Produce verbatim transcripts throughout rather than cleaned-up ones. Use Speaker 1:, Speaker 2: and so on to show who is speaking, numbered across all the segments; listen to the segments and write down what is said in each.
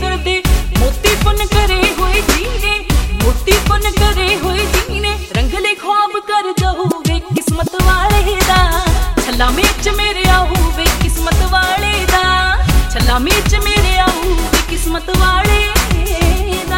Speaker 1: ਕਰਦੇ ਮੋਤੀ ਪੁੰਨ ਕਰੇ ਹੋਏ ਜੀ ਨੇ, ਮੋਤੀ ਪੁੰਨ ਕਰੇ ਹੋਏ ਜੀ ਨੇ। ਰੰਗਲੇ ख्वाब कर जाऊ वे किस्मत वाले दा, छला मेच मेरे आऊ वे किस्मत वाले दा, छला मेच मेरे आऊ वे किस्मत वाले दा।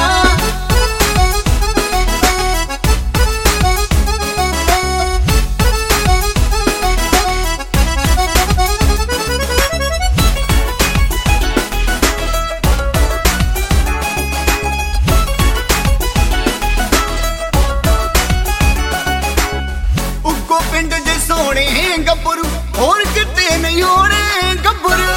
Speaker 2: पिंड जे सोने गब्बरू और किते नहीं होने गब्बरू,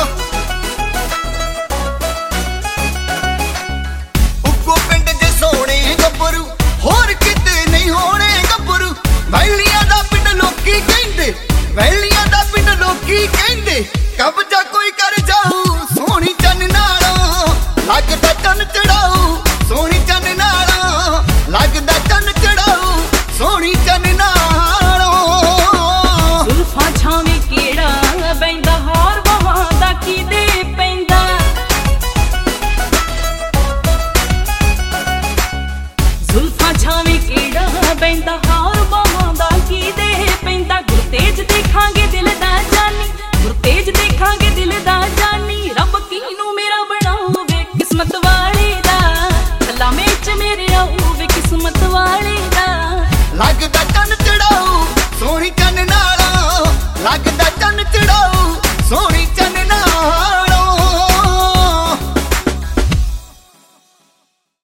Speaker 2: उको पिंड जे सोने गब्बरू और किते नहीं होने गब्बरू। वैलियां दा पिंड लोकी कहंदे, वैलियां दा पिंड लोकी कहंदे, कब्जा कोई कर जाऊ सोहनी चन नालों, लगदा चन चढ़ाऊ सोहनी चन नालों, लगदा चन चढ़ाऊ सोहनी चन नालों।
Speaker 1: छावे केड़ा बैंदा हार बाहां दा की दे पैंदा। गुरतेज देखांगे दिल दा जानी, गुरतेज देखांगे दिल दा जानी। रब कीनू मेरा बनावे किस्मत वाले दा, छला मेच मेरे आऊवे किस्मत वाले दा।
Speaker 2: लगदा चन चढ़ाऊ सोहनी चन नालों, लगदा